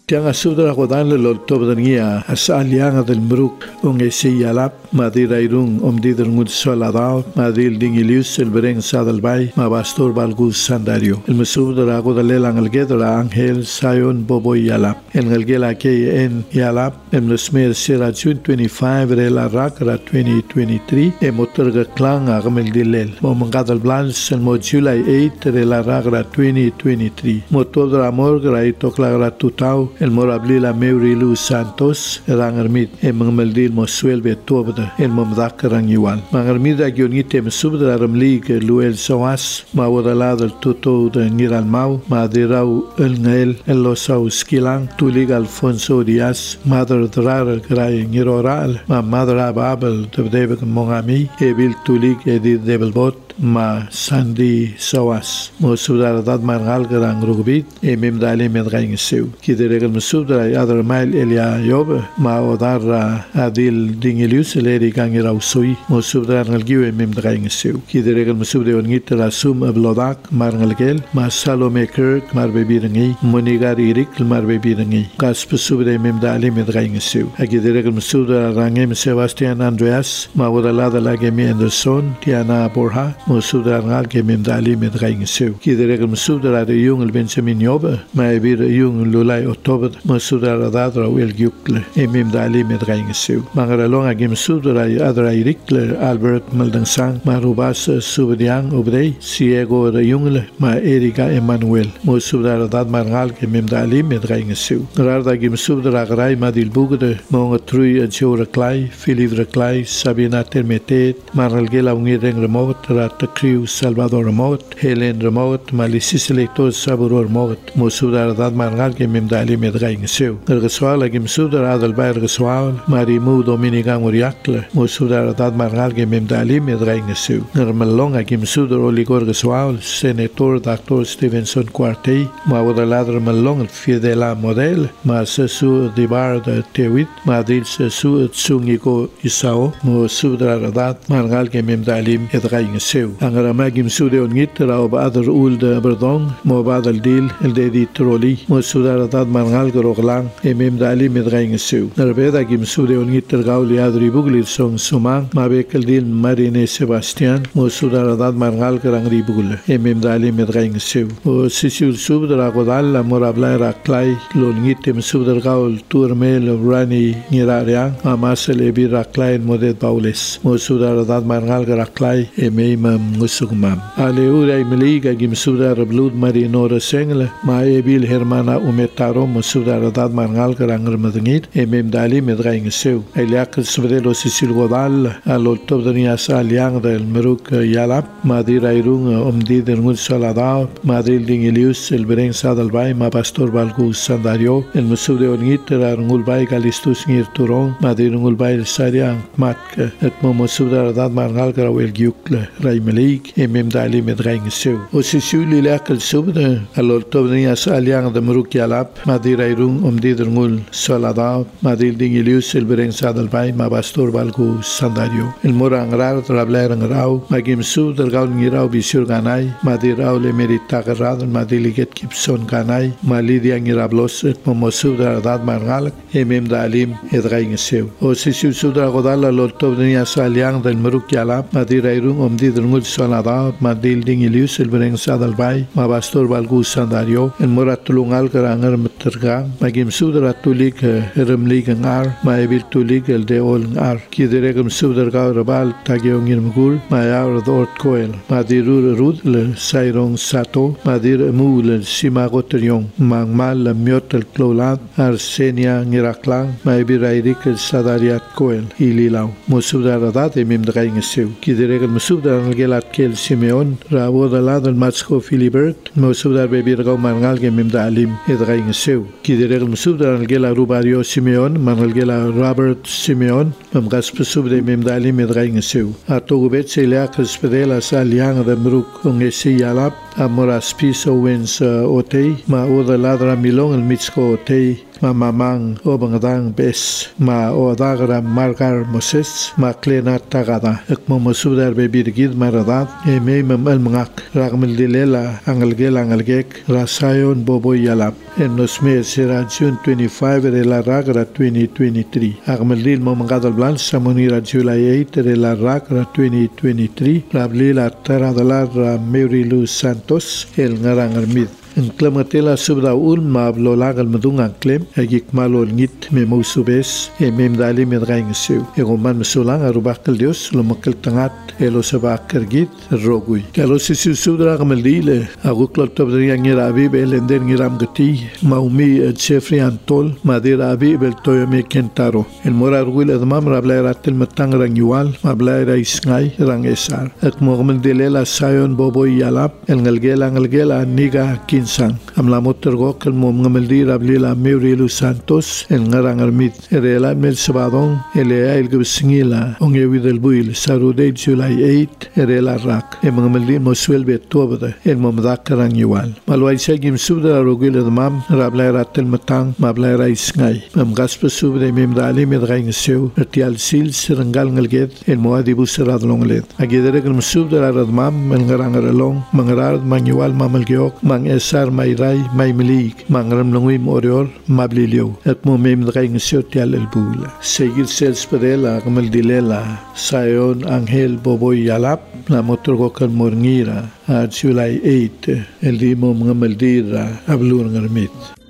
Tiang asudra kodan le tobdania asalianga del mruk un esi yalap madira irung omdider ngud soladao madil dingilius el bereng sadalbay ma bastor balgus sandario el mesudra kodale langal gedra angel sayon boboy yalap el ngalgela ke en yalap el mesmer sera June 25 rela rakra 2023 e motorga klang agamel dilel mo mangadal blans el mo July 8 rela rakra 2023 motodra morgra itokla tutau el morabli la Meurilu Santos rangarmit e mangameldil mo suelbe tobda el mamdakarang igual mangarmida gyonite mesubda ramlig luel soas ma wadalad el tuto de niral mau ma dirau el ngael el losau skilang tulig Alfonso Diaz madre drar gray niroral ma madra babel de mongami e bil tulig e di debelbot ma Sandy Soas Mosudar dad margal garang rugbit e memdali medgaing seu kideregal mesudra adar mail elia yob ma odar adil dingilius leri gangira usui Mosudar ngalgiu e memdgaing seu kideregal mesudra ongitra sum ablodak marngalgel ma Salome Kirk mar bebirangi monigar irik mar bebirangi kas pesudra memdali medgaing seu kideregal mesudra rangem Sebastian Andreas ma odalada lagemi Anderson Tiana Borja Mosudra ngal ke memdali medgaing seu kideregal mesudra de yung el Benjamin yob ma ebir yung lulai Oktober Mosudra dadra wel gyukle e memdali medgaing seu mangaralong agem sudra adra irikle Albert Maldansang marubas subdiang obrei siego de yung ma Erika Emmanuel Mosudra dad margal ke memdali medgaing seu rarda agem sudra grai madil bugde monga trui ajora klai Philip Reclai Sabina Termetet maralgela ungireng remot Crew Salvador Remot, Helen Remot, Malisis Elector Saburo Remot, Mosudar Dad Margal que memdali medgaing seu. Ergeswal agim sudar adal bay ergeswal, Marimu Dominican Uriakle, Mosudar Dad Margal que memdali medgaing seu. Nermalong agim sudar oligor ergeswal, Senator Dr. Stevenson Quartey, Mawadalader malong Fidela Model, Ma Sesu Dibar de Tewit, Madil Sesu Tsungiko Isao, Mosudar Dad Margal que memdali medgaing seu. Angaramagim sude ongit rao badar ul de Aberdong mo badal dil el dedi troli mo sudar dad mangal groglang memdali medgaing seu narbeda gim sude ongit gauli adri bugli song sumang ma bekel dil Marine Sebastian mo sudar dad mangal grangri bugul memdali medgaing seu o sisul subdra godal la morabla raklai longit subdar gaul turmel rani nirariang amasel ebi raklai modet paules mo sudar dad mangal raklai musugmam aleura imliga gimsuda rablud marinora sengle ma ebil hermana umetaro musuda dad mangal garangar madngit memdali medgaing seu eliak svedelo sisil godal alol tobdania saliang del meruk yalap madira irung omdi del ngul salada madril dingilius el bereng sadalbay ma pastor balgu sandario el musude ongit ngul bay galistus ngir turon madir ngul bay sariang mat et musuda dad mangal garawel gyukle Malik e memdali medgaing seu. O sisuli lakal subda alol tobdania saliang de mruk yalap madira irung omdider ngul solada madil dingilius el bereng sadalbay ma pastor balgu sandario. El morang rar trablerang rau magim sub del gaul ngirau bisur ganai madirau le merita garad madiliget kipson ganai malidia ngirablos et momosub der dad margal e memdali medgaing seu. O sisul subda godal alol tobdania saliang del mruk yalap madira irung omdider ngul solada madil dingilius el bereng sadalbay ma pastor balgu sandario el moratulungal garangar meterga magim sudra tulik remlig ngar ma ebil tulik el de ol ngar kideregam sudra gaurabal tagyong irmgul ma yaur dort koel madirur rudle sairong sato madir mul simagotriong mangmal miot el klolat arsenia ngiraklang ma ebirairik el sadariat koel ililaw musudra radat memdgaing seu kideregam musudra gelat kel Simeon rabo dalad el matsko Filibert musudra bebirgaw mangal ke memdalim edgaing seu kideregam musudra gela rubario Simeon mangal gela Robert Simeon mamgas pesubde memdalim edgaing seu atogubet selak spedela saliang de mruk ongesi yalap Amoras piso wins otei ma oda ladra milong el mitsko otei ma mamang o bangadang bes ma o dagra margar moses ma klena tagada ek mo mosudar be birgid maradat e me mamal mangak ragmel dilela angelgek rasayon bobo yalap en nos me será June 25 de la ragra 2023 agmel dil mo mangadal blan samonira July 8 de la ragra 2023 rablila taradalar Merilu Santos el ngarangarmid en clamatela subda ma blolagal madungang klem agik malol ngit me musubes e mem dali med gaingsew e goman musulang arubakal dios lo makal tangat elo sabakar git rogui kalo sisu subda gamaldile aguklot tobdria ngira abi belender ngiram gati maumi Jeffrey Antol madira abi bel toyame kentaro el morar guil admam rabla ratel matang rangyual mabla isngai rangesar ak mogmendele la sayon bobo yalap el ngalgela niga sang amla motorgok el mom ngameldi rablila Merilu Santos el ngarangarmit erela mel sabadon ele el gubsingila onge widel buil sarude July 8 erela rak e ngameldi moswel betobda el mom dakarang yual malwai segim subda rogil admam rabla ratel matang mabla isngai am gaspa subde mem dali med gaingsew etial sil serangal ngalget el moadibu seradlonglet agidere gum subda radmam el ngarangaralong mangrad manyual mamalgeok mang sar mayray maymelik mangram langui morior mablilio at mo mem draing sotial el bula seguir sels pedela gamel dilela sayon angel boboy yalap la motorgo kan morngira a July 8 el dimo ngamal dira ablur ngarmit